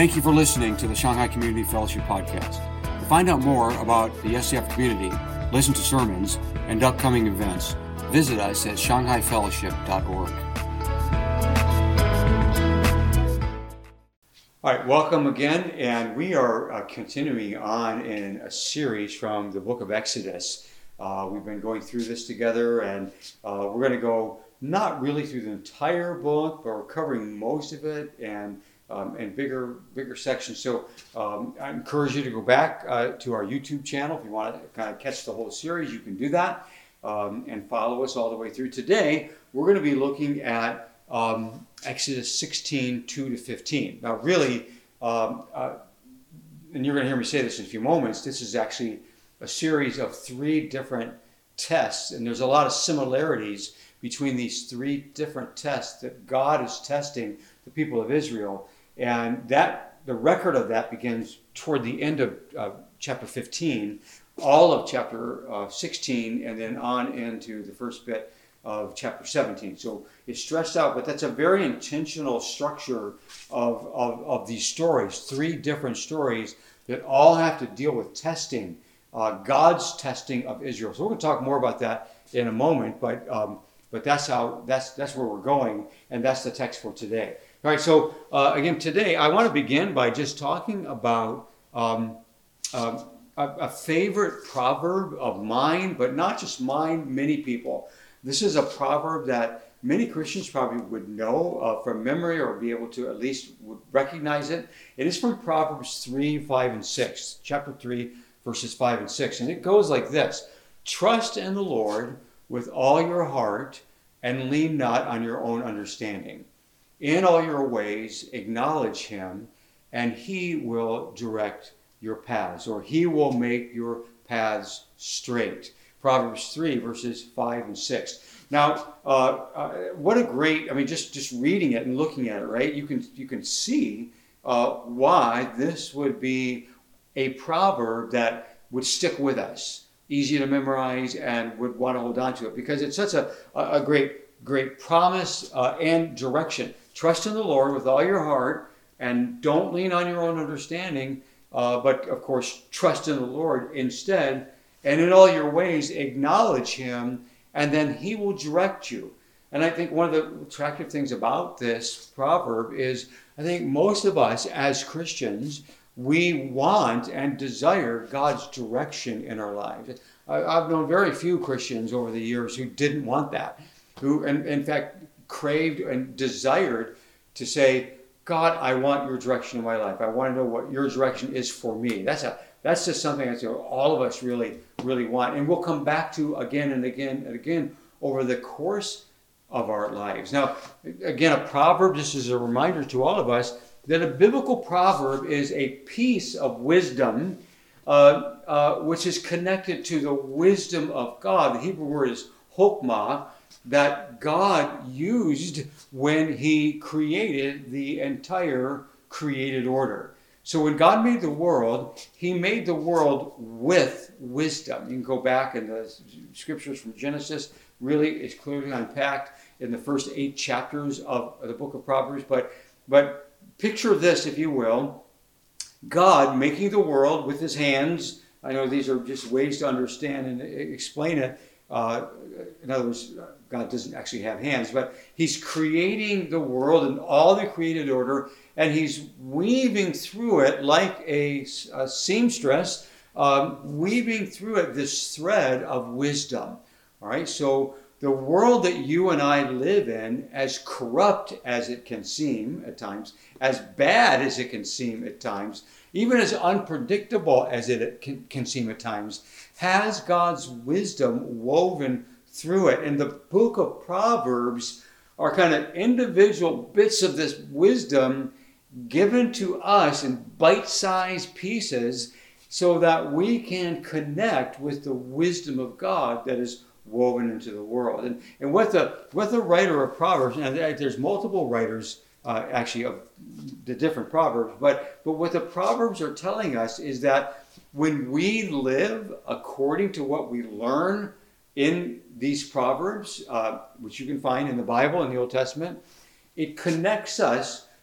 Thank you for listening to the Shanghai Community Fellowship Podcast. To find out more about the SCF community, listen to sermons, and upcoming events, visit us at shanghaifellowship.org. All right, welcome again, and we are continuing on in a series from the book of Exodus. We've been going through this together, and we're going to go not really through the entire book, but we're covering most of it and bigger sections. So I encourage you to go back to our YouTube channel. If you want to kind of catch the whole series, you can do that and follow us all the way through. Today, we're going to be looking at Exodus 16, 2 to 15. Now, really, and you're going to hear me say this in a few moments, this is actually a series of 3 different tests, and there's a lot of similarities between these 3 different tests that God is testing the people of Israel. And that the record of that begins toward the end of chapter 15, all of chapter 16, and then on into the first bit of chapter 17. So it's stretched out, but that's a very intentional structure of these stories, 3 different stories that all have to deal with testing, God's testing of Israel. So we're going to talk more about that in a moment, but that's where we're going, and that's the text for today. All right, so again, today I want to begin by just talking about a favorite proverb of mine, but not just mine, many people. This is a proverb that many Christians probably would know from memory or be able to at least would recognize it. It is from Proverbs 3, 5, and 6, chapter 3, verses 5 and 6. And it goes like this: "Trust in the Lord with all your heart and lean not on your own understanding. In all your ways acknowledge him, and he will direct your paths," or he will make your paths straight. Proverbs 3, verses 5 and 6. Now, what a great, just reading it and looking at it, right? You can see why this would be a proverb that would stick with us, easy to memorize, and would want to hold on to it, because it's such a great promise and direction. Trust in the Lord with all your heart, and don't lean on your own understanding, but of course, trust in the Lord instead. And in all your ways, acknowledge him, and then he will direct you. And I think one of the attractive things about this proverb is, I think most of us as Christians, we want and desire God's direction in our lives. I've known very few Christians over the years who didn't want that, who in fact craved and desired to say, "God, I want your direction in my life. I want to know what your direction is for me." That's just something that all of us really want, and we'll come back to again and again and again over the course of our lives. Now, again, a proverb, just as a reminder to all of us, that a biblical proverb is a piece of wisdom which is connected to the wisdom of God. The Hebrew word is chokmah, that God used when he created the entire created order. So when God made the world, he made the world with wisdom. You can go back in the scriptures from Genesis, really is clearly unpacked in the first 8 chapters of the book of Proverbs. But picture this, if you will, God making the world with his hands. I know these are just ways to understand and explain it. In other words, God doesn't actually have hands, but he's creating the world and all the created order, and he's weaving through it like a seamstress, weaving through it this thread of wisdom. All right, so the world that you and I live in, as corrupt as it can seem at times, as bad as it can seem at times, even as unpredictable as it can seem at times, has God's wisdom woven through it. And the book of Proverbs are kind of individual bits of this wisdom given to us in bite-sized pieces so that we can connect with the wisdom of God that is woven into the world. And what the writer of Proverbs, and there's multiple writers actually of the different Proverbs, but what the Proverbs are telling us is that when we live according to what we learn in these Proverbs, which you can find in the Bible in the Old Testament, it connects us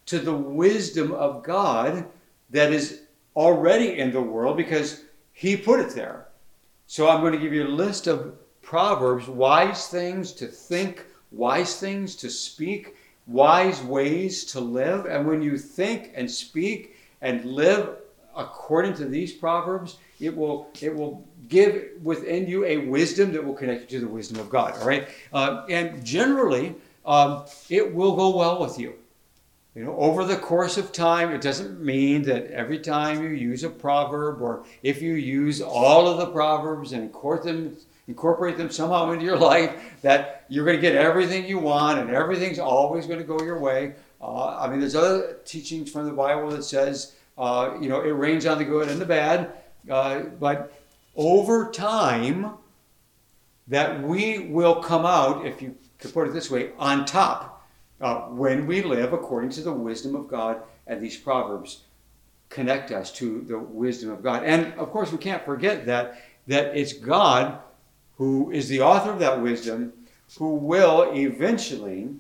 to the wisdom of God that is already in the world because he put it there. So I'm going to give you a list of proverbs, wise things to think, wise things to speak, wise ways to live. And when you think and speak and live according to these proverbs, it will give within you a wisdom that will connect you to the wisdom of God. All right, and generally, it will go well with you. You know, over the course of time, it doesn't mean that every time you use a proverb, or if you use all of the proverbs and incorporate them somehow into your life, that you're going to get everything you want and everything's always going to go your way. I mean, there's other teachings from the Bible that says, it rains on the good and the bad. But over time, that we will come out, if you could put it this way, on top when we live according to the wisdom of God, and these proverbs connect us to the wisdom of God. And of course, we can't forget that it's God who is the author of that wisdom, who will eventually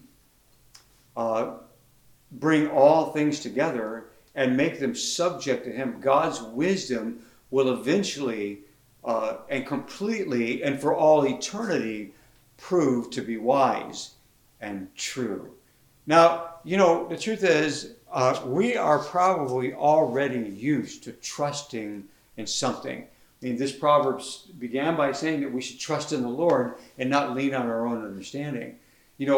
bring all things together and make them subject to him. God's wisdom will eventually and completely and for all eternity prove to be wise and true. Now, the truth is, we are probably already used to trusting in something. I mean, this Proverbs began by saying that we should trust in the Lord and not lean on our own understanding. We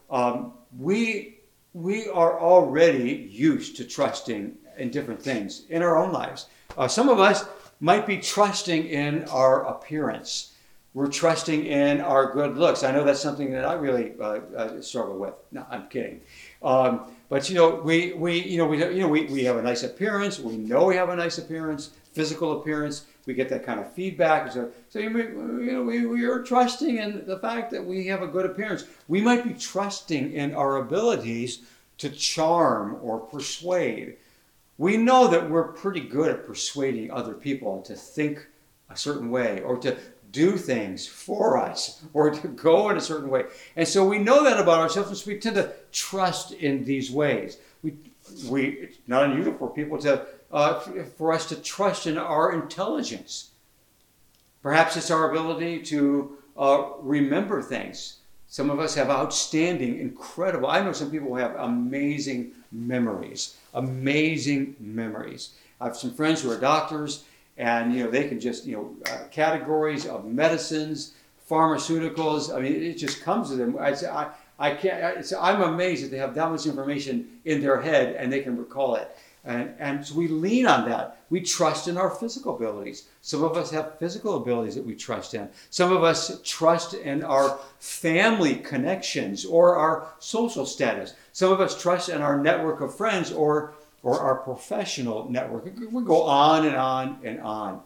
are already used to trusting in different things in our own lives. Some of us might be trusting in our appearance. We're trusting in our good looks. I know that's something that I really struggle with. No, I'm kidding. But we have a nice appearance. We know we have a nice appearance, physical appearance. We get that kind of feedback. So we are trusting in the fact that we have a good appearance. We might be trusting in our abilities to charm or persuade. We know that we're pretty good at persuading other people to think a certain way, or to do things for us, or to go in a certain way. And so we know that about ourselves, and so we tend to trust in these ways. It's not unusual for people for us to trust in our intelligence. Perhaps it's our ability to remember things. Some of us have outstanding, incredible. I know some people who have amazing memories. I have some friends who are doctors, and they can just categories of medicines, pharmaceuticals. I mean, it just comes to them. I'm amazed that they have that much information in their head and they can recall it. And so we lean on that. We trust in our physical abilities. Some of us have physical abilities that we trust in. Some of us trust in our family connections or our social status. Some of us trust in our network of friends or our professional network. We go on and on and on.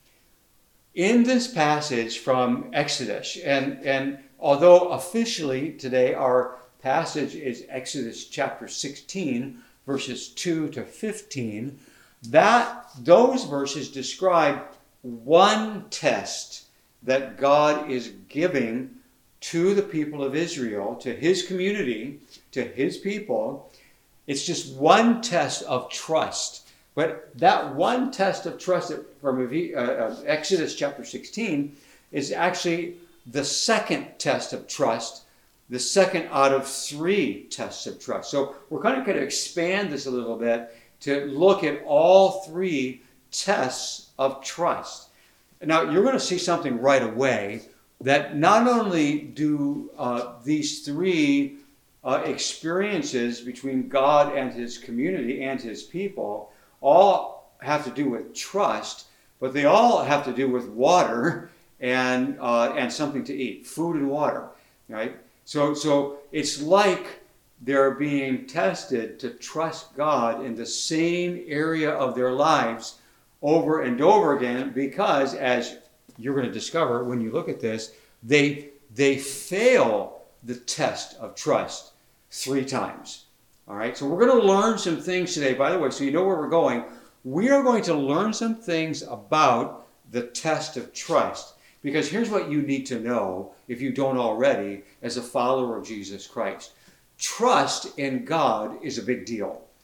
In this passage from Exodus, and although officially today our passage is Exodus chapter 16, verses 2 to 15, those verses describe one test that God is giving to the people of Israel, to his community, to his people. It's just one test of trust. But that one test of trust from Exodus chapter 16 is actually the second test of trust, the second out of 3 tests of trust. So we're kind of going to expand this a little bit to look at all 3 tests of trust. Now, you're going to see something right away, that not only do these 3 experiences between God and his community and his people all have to do with trust, but they all have to do with water and something to eat, food and water, right? So it's like they're being tested to trust God in the same area of their lives over and over again, because, as you're going to discover when you look at this, they fail the test of trust 3 times. All right, so we're going to learn some things today. By the way, so you know where we're going. We are going to learn some things about the test of trust, because here's what you need to know, if you don't already, as a follower of Jesus Christ. Trust in God is a big deal.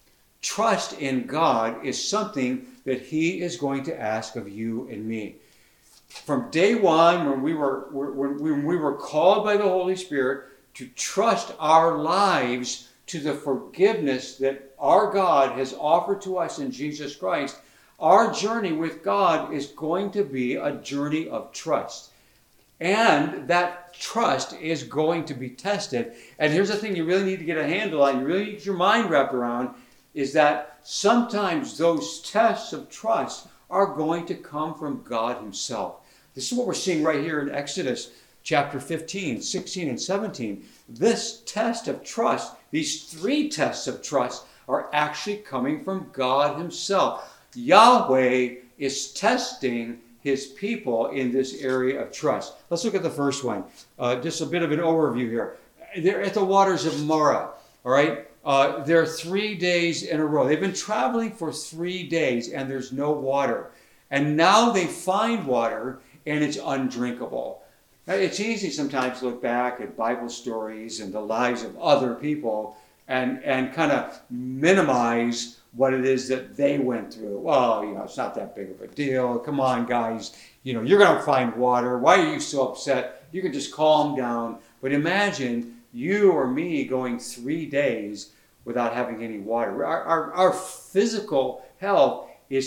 trust in God is something that he is going to ask of you and me. From day one, when we were called by the Holy Spirit to trust our lives to the forgiveness that our God has offered to us in Jesus Christ, our journey with God is going to be a journey of trust. And that trust is going to be tested. And here's the thing you really need to get a handle on, you really need to get your mind wrapped around, is that sometimes those tests of trust are going to come from God himself. This is what we're seeing right here in Exodus chapter 15, 16, and 17. This test of trust, these three tests of trust, are actually coming from God himself. Yahweh is testing his people in this area of trust. Let's look at the first one. Just a bit of an overview here. They're at the waters of Marah, all right? They're 3 days in a row. They've been traveling for 3 days and there's no water. And now they find water and it's undrinkable. Now, it's easy sometimes to look back at Bible stories and the lives of other people and kind of minimize what it is that they went through. Well, it's not that big of a deal. Come on, guys. You're going to find water. Why are you so upset? You can just calm down. But imagine you or me going 3 days without having any water. Our physical health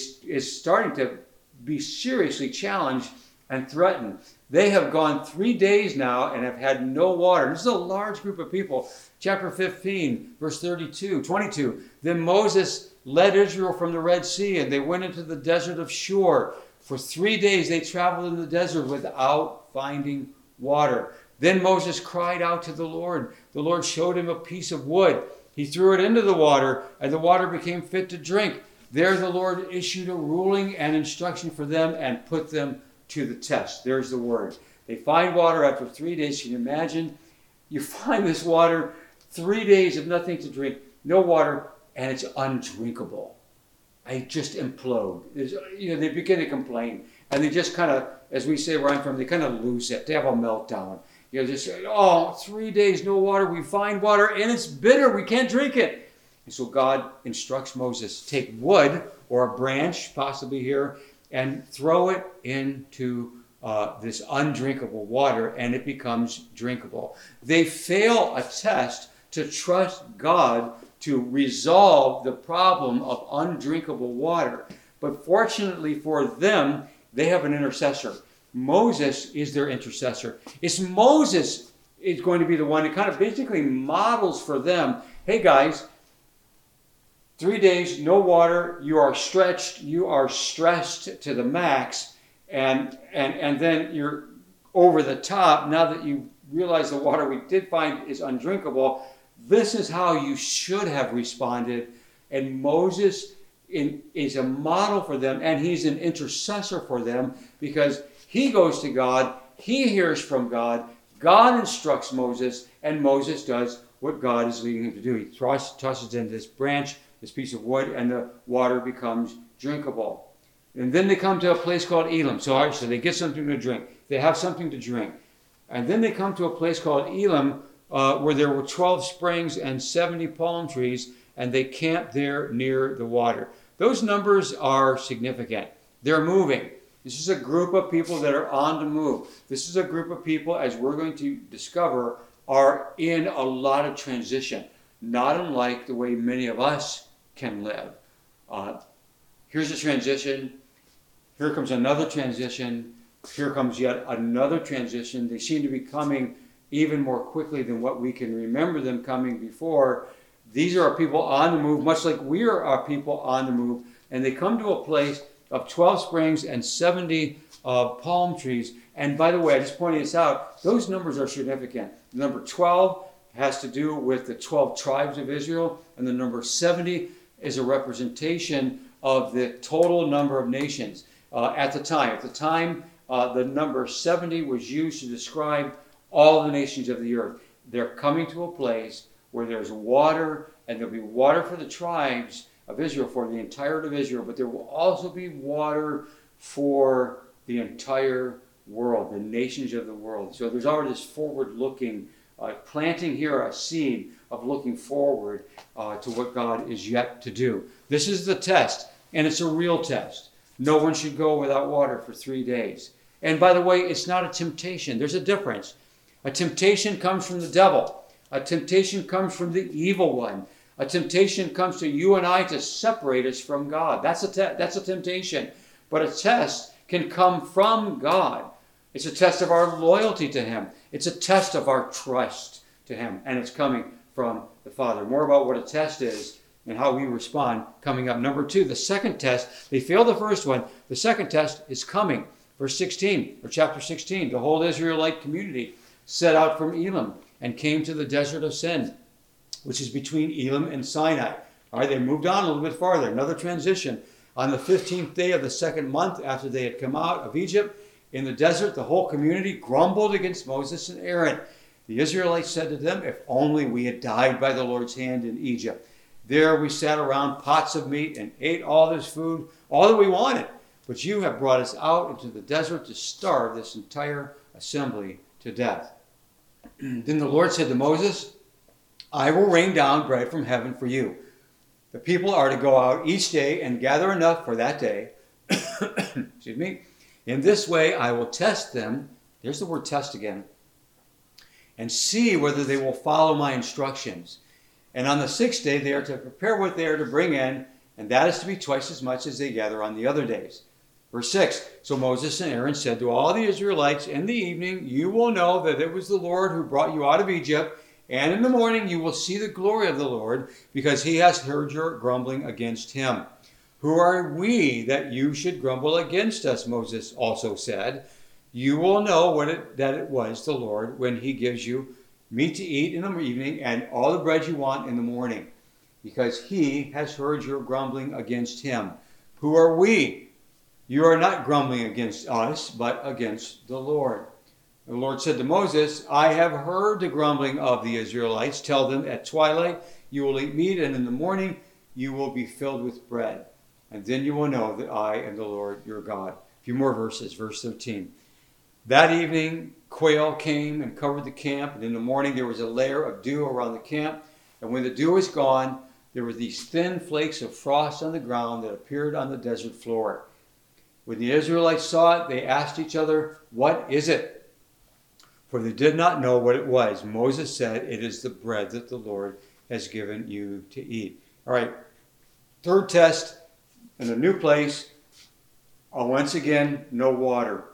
is starting to be seriously challenged and threatened. They have gone 3 days now and have had no water. This is a large group of people. Chapter 15, verse 22. Then Moses led Israel from the Red Sea, and they went into the desert of Shur. For 3 days they traveled in the desert without finding water. Then Moses cried out to the Lord. The Lord showed him a piece of wood. He threw it into the water, and the water became fit to drink. There the Lord issued a ruling and instruction for them and put them to the test. There's the word. They find water after 3 days. Can you imagine? You find this water, 3 days of nothing to drink, no water, and it's undrinkable. I just implode. They begin to complain, and they just kind of, as we say where I'm from, they kind of lose it. They have a meltdown. Just 3 days, no water. We find water, and it's bitter. We can't drink it. And so God instructs Moses, take wood or a branch, possibly here, and throw it into this undrinkable water, and it becomes drinkable. They fail a test to trust God to resolve the problem of undrinkable water. But fortunately for them, they have an intercessor. Moses is their intercessor. It's Moses is going to be the one that kind of basically models for them, hey guys, 3 days, no water, you are stretched, you are stressed to the max, and then you're over the top. Now that you realize the water we did find is undrinkable, this is how you should have responded. And Moses is a model for them, and he's an intercessor for them because he goes to God, he hears from God, God instructs Moses, and Moses does what God is leading him to do. He tosses in this branch, this piece of wood, and the water becomes drinkable. And then they come to a place called Elim. So they get something to drink. They have something to drink. And then they come to a place called Elim, where there were 12 springs and 70 palm trees, and they camp there near the water. Those numbers are significant. They're moving. This is a group of people that are on the move. This is a group of people, as we're going to discover, are in a lot of transition, not unlike the way many of us can live. Here's a transition. Here comes another transition. Here comes yet another transition. They seem to be coming even more quickly than what we can remember them coming before. These are people on the move, much like we are people on the move. And they come to a place of 12 springs and 70 palm trees. And by the way, I just pointed this out, those numbers are significant. The number 12 has to do with the 12 tribes of Israel, and the number 70 is a representation of the total number of nations at the time. At the time, the number 70 was used to describe all the nations of the earth. They're coming to a place where there's water, and there'll be water for the tribes of Israel, for the entirety of Israel, but there will also be water for the entire world, the nations of the world. So there's already this forward-looking, planting here a seed of looking forward to what God is yet to do. This is the test, and it's a real test. No one should go without water for 3 days. And by the way, it's not a temptation. There's a difference. A temptation comes from the devil. A temptation comes from the evil one. A temptation comes to you and I to separate us from God. That's a temptation. But a test can come from God. It's a test of our loyalty to Him. It's a test of our trust to Him. And it's coming from the Father. More about what a test is and how we respond coming up. Number 2, the second test. They failed the first one. The second test is coming. Verse 16, or chapter 16. The whole Israelite community set out from Elim and came to the desert of Sin, which is between Elim and Sinai. All right, they moved on a little bit farther. Another transition. On the 15th day of the second month after they had come out of Egypt, in the desert, the whole community grumbled against Moses and Aaron. The Israelites said to them, "If only we had died by the Lord's hand in Egypt. There we sat around pots of meat and ate all this food, all that we wanted. But you have brought us out into the desert to starve this entire assembly to death." Then the Lord said to Moses, "I will rain down bread from heaven for you. The people are to go out each day and gather enough for that day. Excuse me. In this way I will test them." There's the word test again. "And see whether they will follow my instructions. And on the 6th day they are to prepare what they are to bring in, and that is to be twice as much as they gather on the other days." Verse 6, "So Moses and Aaron said to all the Israelites, in the evening you will know that it was the Lord who brought you out of Egypt, and in the morning you will see the glory of the Lord, because He has heard your grumbling against Him. Who are we that you should grumble against us?" Moses also said. "You will know that it was the Lord when He gives you meat to eat in the evening and all the bread you want in the morning, because He has heard your grumbling against Him. Who are we? You are not grumbling against us, but against the Lord." The Lord said to Moses, "I have heard the grumbling of the Israelites. Tell them at twilight you will eat meat, and in the morning you will be filled with bread. And then you will know that I am the Lord your God." A few more verses, verse 13. "That evening quail came and covered the camp, and in the morning there was a layer of dew around the camp. And when the dew was gone, there were these thin flakes of frost on the ground that appeared on the desert floor. When the Israelites saw it, they asked each other, 'What is it?' For they did not know what it was. Moses said, 'It is the bread that the Lord has given you to eat.'" All right, third test in a new place. Once again, no water.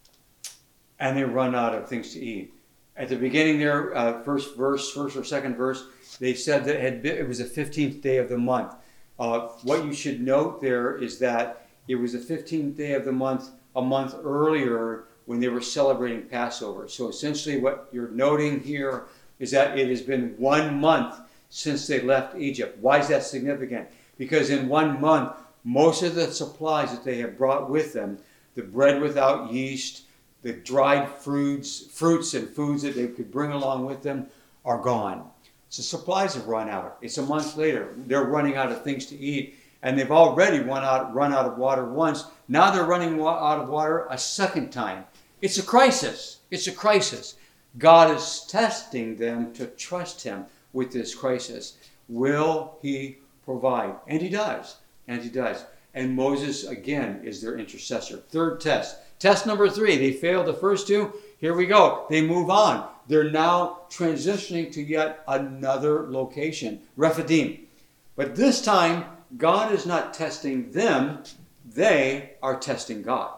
And they run out of things to eat. At the beginning there, first or second verse, they said that it was the 15th day of the month. What you should note there is that it was the 15th day of the month, a month earlier, when they were celebrating Passover. So essentially what you're noting here is that it has been 1 month since they left Egypt. Why is that significant? Because in 1 month, most of the supplies that they have brought with them, the bread without yeast, the dried fruits and foods that they could bring along with them, are gone. So supplies have run out. It's a month later. They're running out of things to eat. And they've already run out of water once. Now they're running out of water a second time. It's a crisis. It's a crisis. God is testing them to trust Him with this crisis. Will He provide? And He does. And He does. And Moses, again, is their intercessor. Third test. Test number 3. They failed the first 2. Here we go. They move on. They're now transitioning to yet another location, Rephidim. But this time, God is not testing them. They are testing God.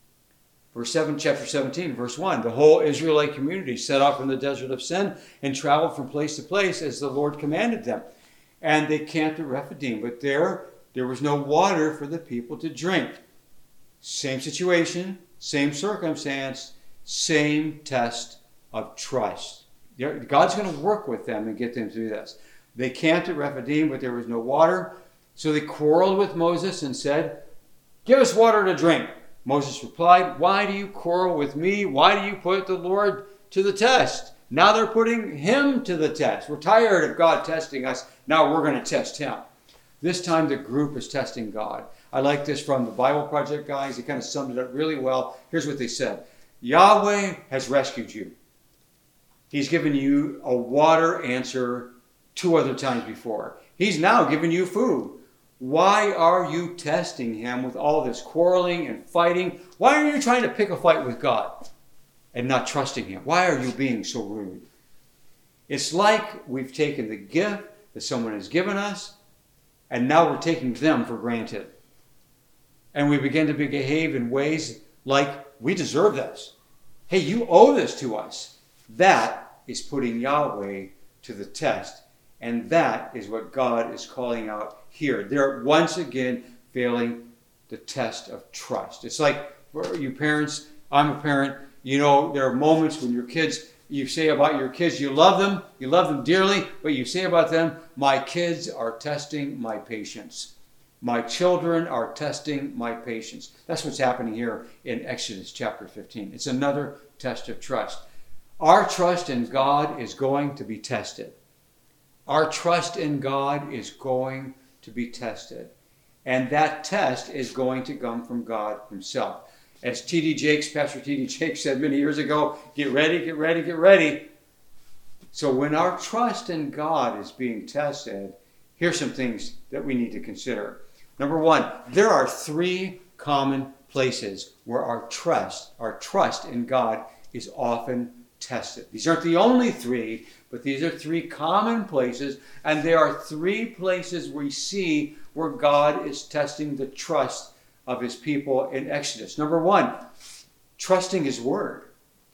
Chapter 17, verse 1. "The whole Israelite community set out from the desert of Sin and traveled from place to place as the Lord commanded them. And they camped at Rephidim. But there was no water for the people to drink." Same situation, same circumstance, same test of trust. God's going to work with them and get them through this. They camped at Rephidim, but there was no water. So they quarreled with Moses and said, "Give us water to drink." Moses replied, "Why do you quarrel with me? Why do you put the Lord to the test?" Now they're putting Him to the test. We're tired of God testing us. Now we're going to test Him. This time the group is testing God. I like this from the Bible Project guys. They kind of summed it up really well. Here's what they said. Yahweh has rescued you. He's given you a water answer 2 other times before. He's now given you food. Why are you testing him with all this quarreling and fighting? Why are you trying to pick a fight with God and not trusting him? Why are you being so rude? It's like we've taken the gift that someone has given us, and now we're taking them for granted. And we begin to behave in ways like we deserve this. Hey, you owe this to us. That is putting Yahweh to the test. And that is what God is calling out here. They're once again failing the test of trust. It's like for you parents, I'm a parent, there are moments when your kids, you say about your kids, you love them dearly, but you say about them, my kids are testing my patience. My children are testing my patience. That's what's happening here in Exodus chapter 15. It's another test of trust. Our trust in God is going to be tested. Our trust in God is going to be tested. And that test is going to come from God himself. As Pastor T.D. Jakes said many years ago, get ready, get ready, get ready. So when our trust in God is being tested, here's some things that we need to consider. Number one, there are 3 common places where our trust in God is often tested. These aren't the only 3, but these are 3 common places, and there are 3 places we see where God is testing the trust of his people in Exodus. Number 1, trusting his word.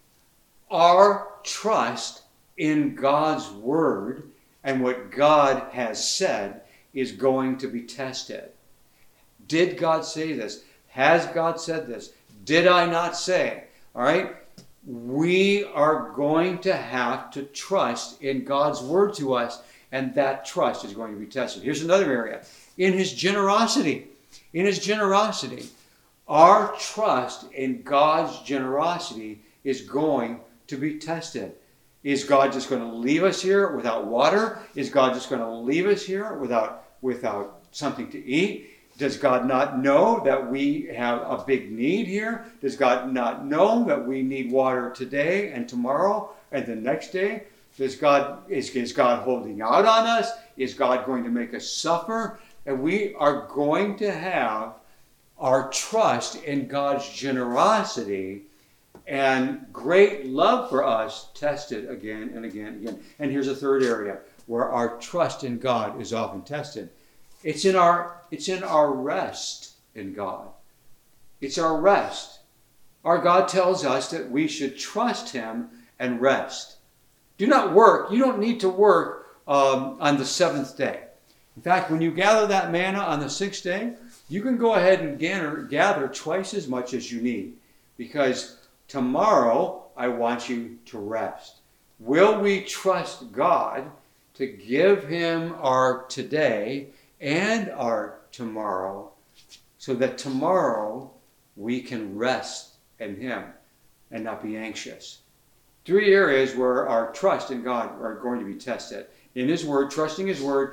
Our trust in God's word and what God has said is going to be tested. Did God say this? Has God said this? Did I not say? All right? We are going to have to trust in God's word to us, and that trust is going to be tested. Here's another area. In his generosity. In his generosity. Our trust in God's generosity is going to be tested. Is God just going to leave us here without water? Is God just going to leave us here without something to eat? Does God not know that we have a big need here? Does God not know that we need water today and tomorrow and the next day? Is God holding out on us? Is God going to make us suffer? And we are going to have our trust in God's generosity and great love for us tested again and again and again. And here's a third area where our trust in God is often tested. It's in our rest in God. It's our rest. Our God tells us that we should trust him and rest. Do not work. You don't need to work on the 7th day. In fact, when you gather that manna on the 6th day, you can go ahead and gather twice as much as you need, because tomorrow I want you to rest. Will we trust God to give him our today and our tomorrow, so that tomorrow we can rest in him and not be anxious? 3 areas where our trust in God are going to be tested. In his word, trusting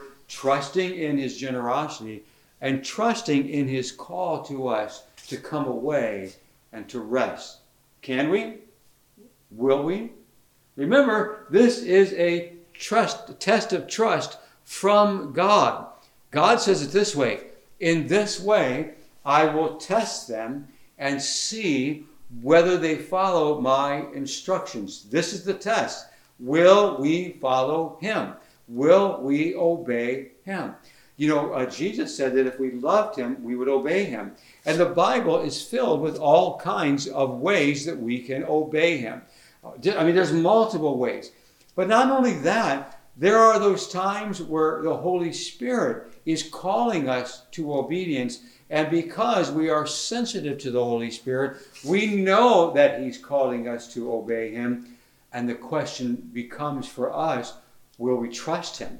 in his generosity, and trusting in his call to us to come away and to rest. Can we? Will we? Remember, this is a test of trust from God. God says it this way: in this way, I will test them and see whether they follow my instructions. This is the test. Will we follow him? Will we obey him? Jesus said that if we loved him, we would obey him. And the Bible is filled with all kinds of ways that we can obey him. There's multiple ways. But not only that, there are those times where the Holy Spirit is calling us to obedience. And because we are sensitive to the Holy Spirit, we know that he's calling us to obey him. And the question becomes for us, will we trust him?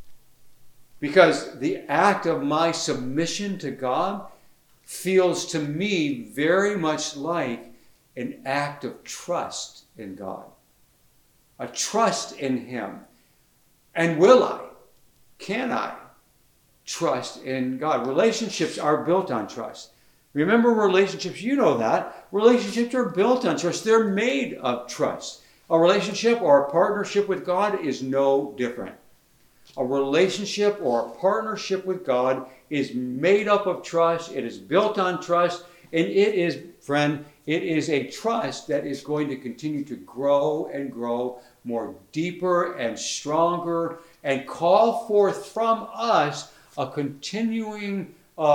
Because the act of my submission to God feels to me very much like an act of trust in God. A trust in him. And can I trust in God? Relationships are built on trust. Remember relationships, you know that. Relationships are built on trust. They're made of trust. A relationship or a partnership with God is no different. A relationship or a partnership with God is made up of trust. It is built on trust. And it is, friend, it is a trust that is going to continue to grow and grow more deeper and stronger and call forth from us a continuing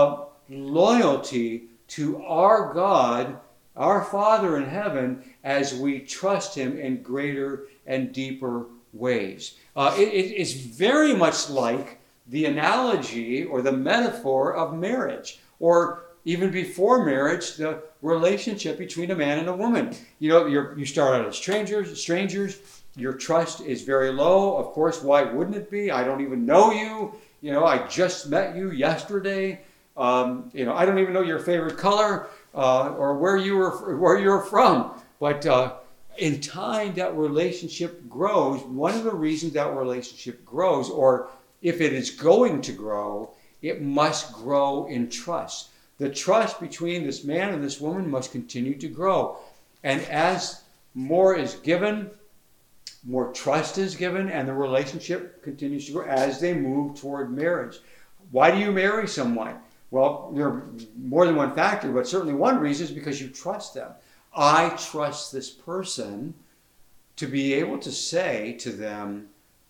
loyalty to our God, our Father in heaven, as we trust him in greater and deeper ways. It's very much like the analogy or the metaphor of marriage, or even before marriage, the relationship between a man and a woman. You start out as strangers. Your trust is very low. Of course, why wouldn't it be? I don't even know you. I just met you yesterday. I don't even know your favorite color or where you're from. But in time, that relationship grows. One of the reasons that relationship grows, or if it is going to grow, it must grow in trust. The trust between this man and this woman must continue to grow. And as more is given, more trust is given, and the relationship continues to grow as they move toward marriage. Why do you marry someone? Well, there are more than one factor, but certainly one reason is because you trust them. I trust this person to be able to say to them,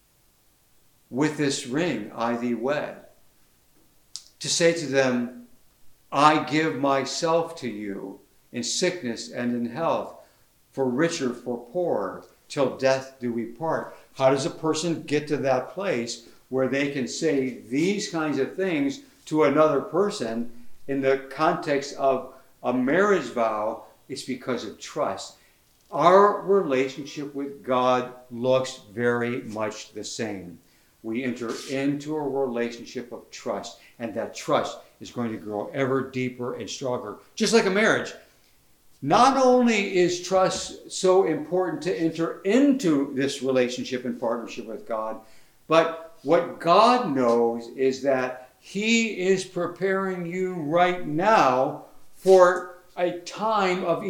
with this ring I thee wed. To say to them, I give myself to you in sickness and in health, for richer, for poorer, till death do we part. How does a person get to that place where they can say these kinds of things to another person in the context of a marriage vow? It's because of trust. Our relationship with God looks very much the same. We enter into a relationship of trust, and that trust is going to grow ever deeper and stronger. Just like a marriage. Not only is trust so important to enter into this relationship and partnership with God, but what God knows is that he is preparing you right now for a time of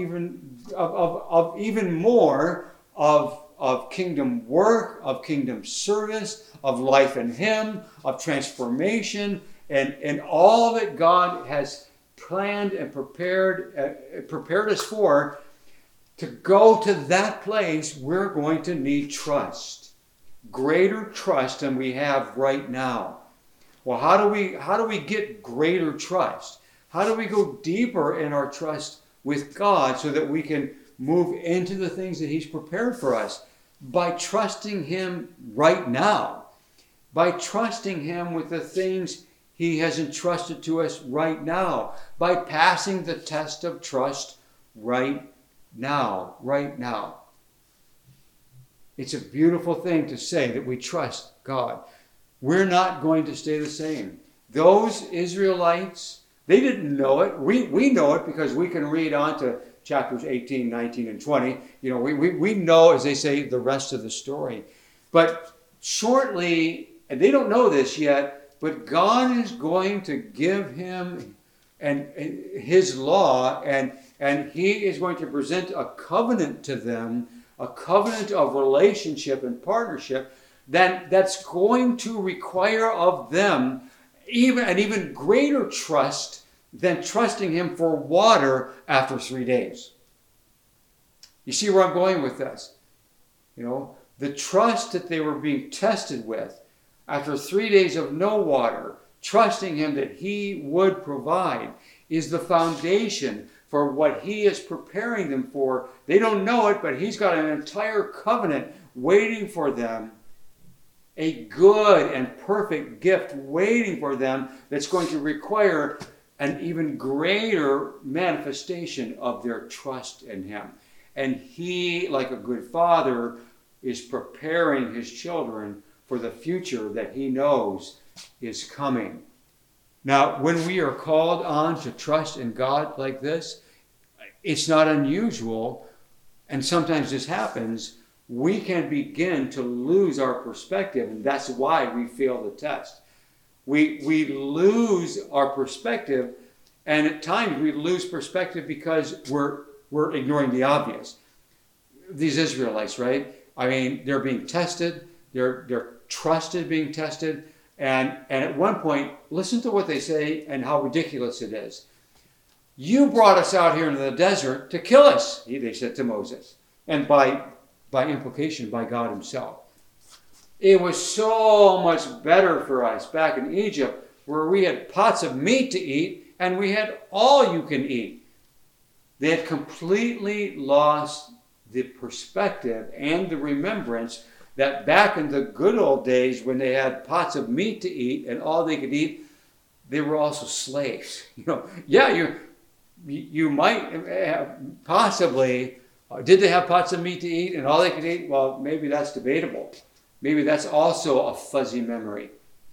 even more of kingdom work, of kingdom service, of life in him, of transformation, and all that God has planned and prepared us for. To go to that place, we're going to need trust. Greater trust than we have right now. Well, how do we get greater trust? How do we go deeper in our trust with God so that we can move into the things that he's prepared for us? By trusting him right now. By trusting him with the things he has entrusted to us right now. By passing the test of trust right now. Right now. It's a beautiful thing to say that we trust God. We're not going to stay the same. Those Israelites, they didn't know it. We know it because we can read on to chapters 18, 19, and 20. We know, as they say, the rest of the story. But shortly, and they don't know this yet, but God is going to give him and his law, and he is going to present a covenant to them, a covenant of relationship and partnership that's going to require of them even greater trust than trusting him for water after 3 days. You see where I'm going with this? The trust that they were being tested with after 3 days of no water, trusting him that he would provide, is the foundation for what he is preparing them for. They don't know it, but he's got an entire covenant waiting for them. A good and perfect gift waiting for them that's going to require an even greater manifestation of their trust in him. And he, like a good father, is preparing his children for the future that he knows is coming. Now, when we are called on to trust in God like this, it's not unusual, and sometimes this happens, we can begin to lose our perspective, and that's why we fail the test. We lose our perspective, and at times we lose perspective because we're ignoring the obvious. These Israelites, right? I mean, they're being tested. They're trust is being tested. And at one point, listen to what they say and how ridiculous it is. You brought us out here into the desert to kill us, they said to Moses. And by implication, by God himself. It was so much better for us back in Egypt, where we had pots of meat to eat and we had all you can eat. They had completely lost the perspective and the remembrance that back in the good old days when they had pots of meat to eat and all they could eat, they were also slaves. You might have possibly, did they have pots of meat to eat and all they could eat? Well, maybe that's debatable. Maybe that's also a fuzzy memory.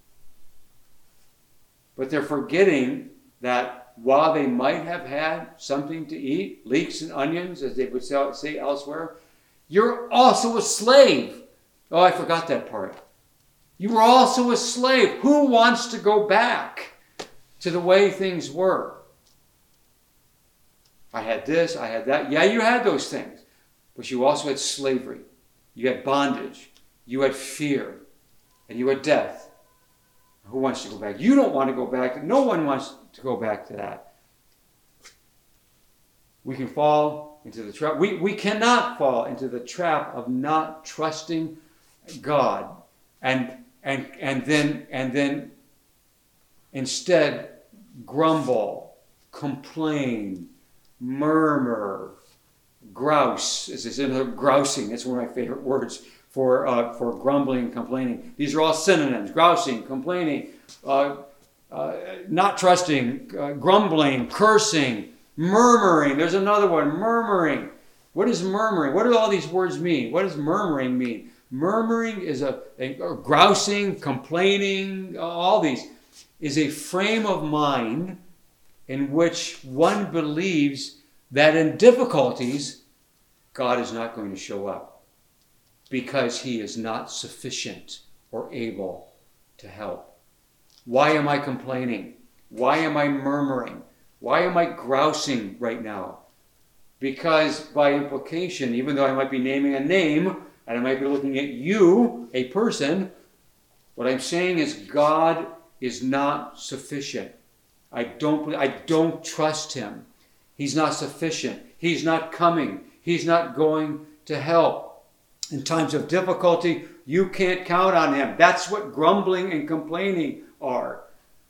But they're forgetting that while they might have had something to eat, leeks and onions, as they would say elsewhere, you're also a slave. Oh, I forgot that part. You were also a slave. Who wants to go back to the way things were? I had this, I had that. Yeah, you had those things. But you also had slavery. You had bondage. You had fear. And you had death. Who wants to go back? You don't want to go back. No one wants to go back to that. We can fall into the trap. We cannot fall into the trap of not trusting God and then instead grumble, complain, murmur, grouse. Is another grousing? That's one of my favorite words for grumbling and complaining. These are all synonyms: grousing, complaining, not trusting, grumbling, cursing, murmuring. There's another one: murmuring. What is murmuring? What do all these words mean? What does murmuring mean? Murmuring is a grousing, complaining, all these, is a frame of mind in which one believes that in difficulties, God is not going to show up because he is not sufficient or able to help. Why am I complaining? Why am I murmuring? Why am I grousing right now? Because by implication, even though I might be naming a name, and I might be looking at you, a person, what I'm saying is God is not sufficient. I don't trust him. He's not sufficient. He's not coming. He's not going to help. In times of difficulty, you can't count on him. That's what grumbling and complaining are.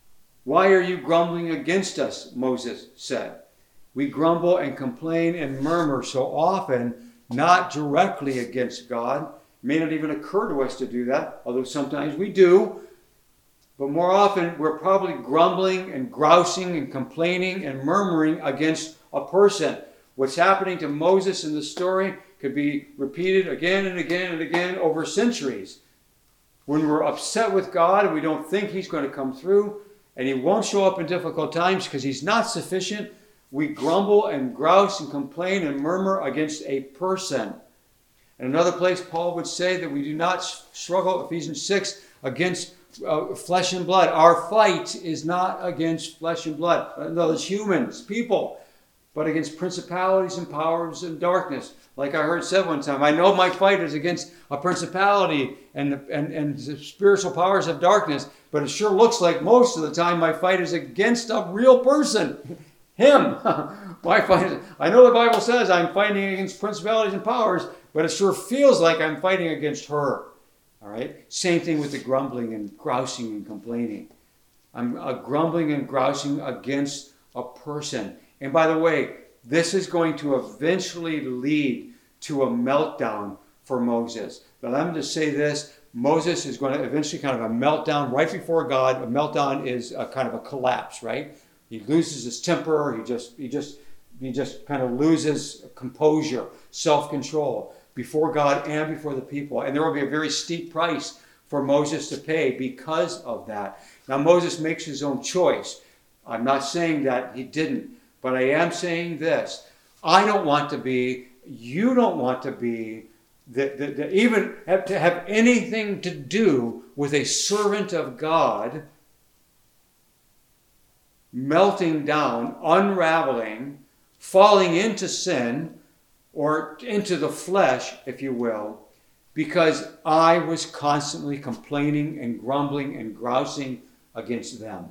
Why are you grumbling against us? Moses said. We grumble and complain and murmur so often, not directly against God. It may not even occur to us to do that, although sometimes we do. But more often, we're probably grumbling and grousing and complaining and murmuring against a person. What's happening to Moses in the story could be repeated again and again and again over centuries. When we're upset with God and we don't think he's going to come through, and he won't show up in difficult times because he's not sufficient, we grumble and grouse and complain and murmur against a person. In another place, Paul would say that we do not struggle, Ephesians 6, against flesh and blood. Our fight is not against flesh and blood. No, it's humans, people, but against principalities and powers of darkness. Like I heard said one time, I know my fight is against a principality and the spiritual powers of darkness, but it sure looks like most of the time my fight is against a real person. Him. My fight. I know the Bible says I'm fighting against principalities and powers, but it sure feels like I'm fighting against her. All right? Same thing with the grumbling and grousing and complaining. I'm grumbling and grousing against a person. And by the way, this is going to eventually lead to a meltdown for Moses. But let me just say this. Moses is going to eventually kind of a meltdown right before God. A meltdown is a kind of a collapse, right? He loses his temper. He just kind of loses composure, self-control before God and before the people. And there will be a very steep price for Moses to pay because of that. Now, Moses makes his own choice. I'm not saying that he didn't, but I am saying this. I don't want to be, you don't want to be, even to have anything to do with a servant of God melting down, unraveling, falling into sin or into the flesh, if you will, because I was constantly complaining and grumbling and grousing against them.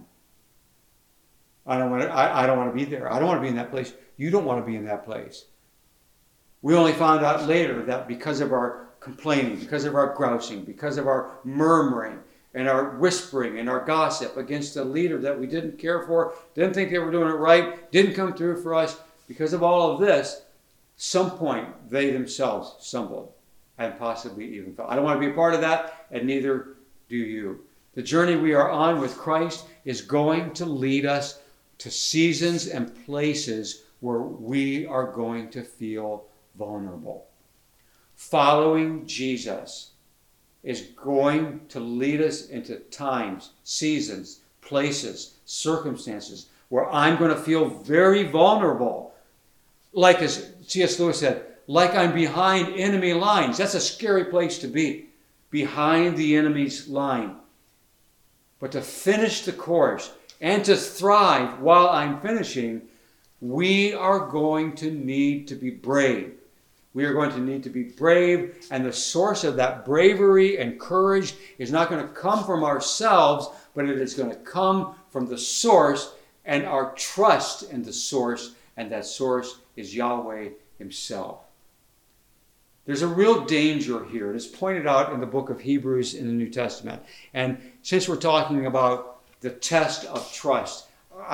I don't want to be there. I don't want to be in that place. You don't want to be in that place. We only found out later that because of our complaining, because of our grousing, because of our murmuring and our whispering and our gossip against a leader that we didn't care for, didn't think they were doing it right, didn't come through for us, because of all of this, some point they themselves stumbled and possibly even fell. I don't want to be a part of that, and neither do you. The journey we are on with Christ is going to lead us to seasons and places where we are going to feel vulnerable. Following Jesus is going to lead us into times, seasons, places, circumstances where I'm going to feel very vulnerable. Like as C.S. Lewis said, like I'm behind enemy lines. That's a scary place to be, behind the enemy's line. But to finish the course and to thrive while I'm finishing, we are going to need to be brave. We are going to need to be brave, and the source of that bravery and courage is not going to come from ourselves, but it is going to come from the source and our trust in the source, and that source is Yahweh himself. There's a real danger here. It is pointed out in the book of Hebrews in the New Testament. And since we're talking about the test of trust,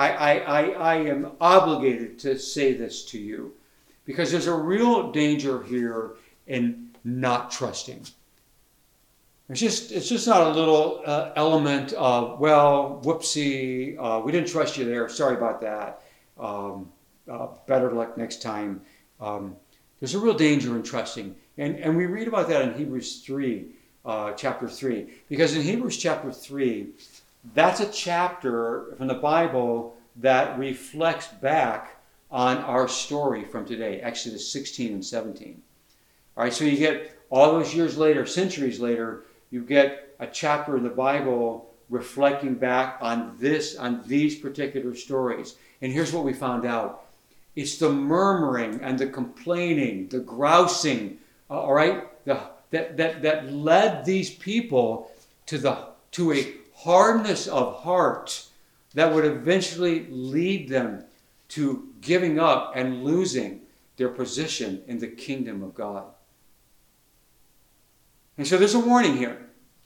I am obligated to say this to you, because there's a real danger here in not trusting. It's just not a little element of, well, whoopsie, we didn't trust you there, sorry about that, better luck next time. There's a real danger in trusting. And we read about that in Hebrews 3, chapter 3. Because in Hebrews chapter 3, that's a chapter from the Bible that reflects back on our story from today, Exodus 16 and 17. All right, so you get all those years later, centuries later, you get a chapter in the Bible reflecting back on these particular stories. And here's what we found out. It's the murmuring and the complaining, the grousing, all right, that led these people to a hardness of heart that would eventually lead them to giving up and losing their position in the kingdom of God. And so there's a warning here.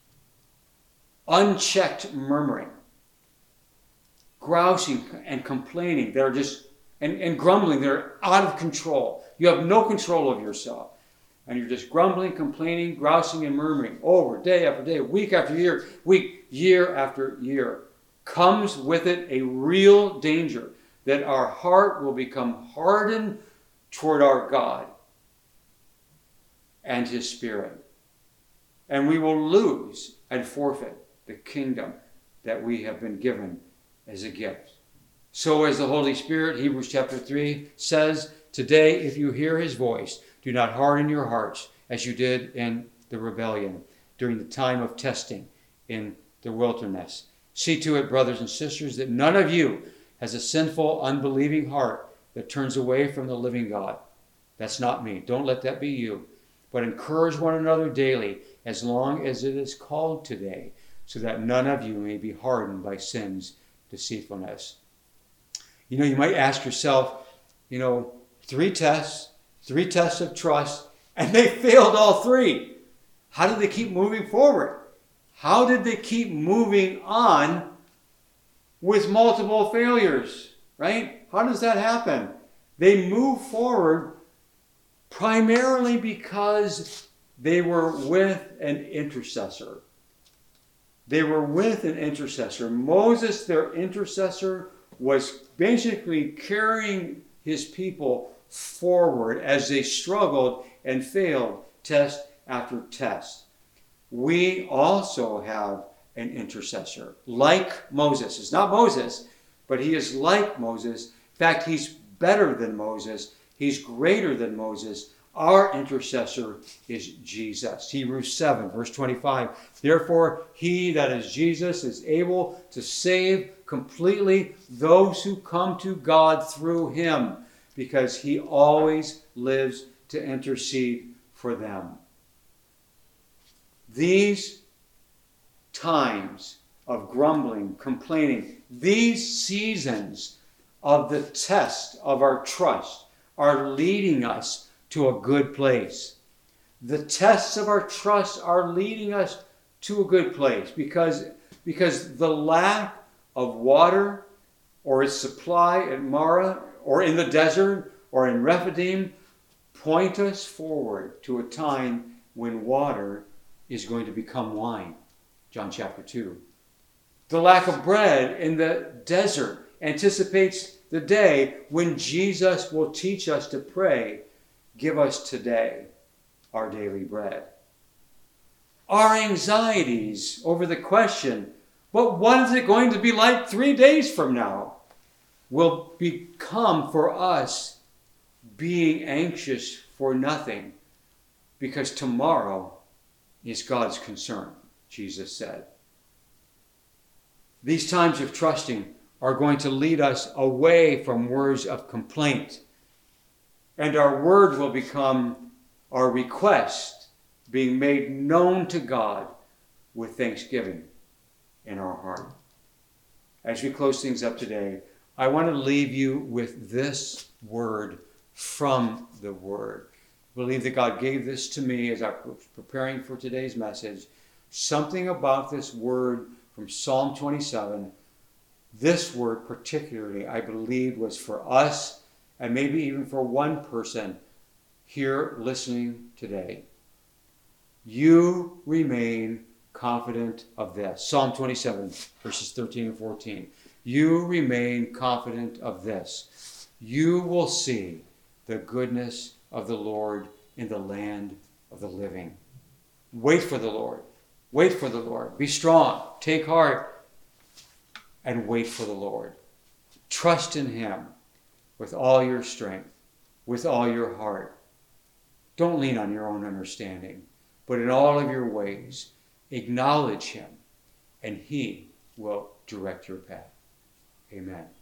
Unchecked murmuring, grousing and complaining that are just, and grumbling, they're out of control. You have no control of yourself. And you're just grumbling, complaining, grousing, and murmuring over day after day, week after year, year after year. Comes with it a real danger that our heart will become hardened toward our God and his Spirit. And we will lose and forfeit the kingdom that we have been given as a gift. So as the Holy Spirit, Hebrews chapter 3 says, today if you hear his voice, do not harden your hearts as you did in the rebellion during the time of testing in the wilderness. See to it, brothers and sisters, that none of you has a sinful, unbelieving heart that turns away from the living God. That's not me. Don't let that be you. But encourage one another daily, as long as it is called today, so that none of you may be hardened by sin's deceitfulness. You might ask yourself, three tests of trust, and they failed all three. How did they keep moving forward? How did they keep moving on with multiple failures, right? How does that happen? They move forward primarily because they were with an intercessor. They were with an intercessor. Moses, their intercessor, was basically carrying his people forward as they struggled and failed test after test. We also have an intercessor like Moses. It's not Moses, but he is like Moses. In fact, he's better than Moses. He's greater than Moses. Our intercessor is Jesus. Hebrews 7, verse 25. Therefore, he, that is Jesus, is able to save completely those who come to God through him, because he always lives to intercede for them. These times of grumbling, complaining, these seasons of the test of our trust are leading us to a good place. The tests of our trust are leading us to a good place because the lack of water or its supply at Marah or in the desert or in Rephidim point us forward to a time when water is going to become wine. John chapter 2. The lack of bread in the desert anticipates the day when Jesus will teach us to pray, "Give us today our daily bread." Our anxieties over the question, "But what is it going to be like 3 days from now?" will become for us being anxious for nothing, because tomorrow is God's concern, Jesus said. These times of trusting are going to lead us away from words of complaint, and our word will become our request being made known to God with thanksgiving in our heart. As we close things up today, I want to leave you with this word from the Word. I believe that God gave this to me as I was preparing for today's message. Something about this word from Psalm 27, this word particularly, I believe was for us and maybe even for one person here listening today. You remain confident of this. Psalm 27, verses 13 and 14. You remain confident of this. You will see the goodness of the Lord in the land of the living. Wait for the Lord. Wait for the Lord. Be strong. Take heart and wait for the Lord. Trust in Him with all your strength, with all your heart. Don't lean on your own understanding, but in all of your ways, acknowledge Him, and He will direct your path. Amen.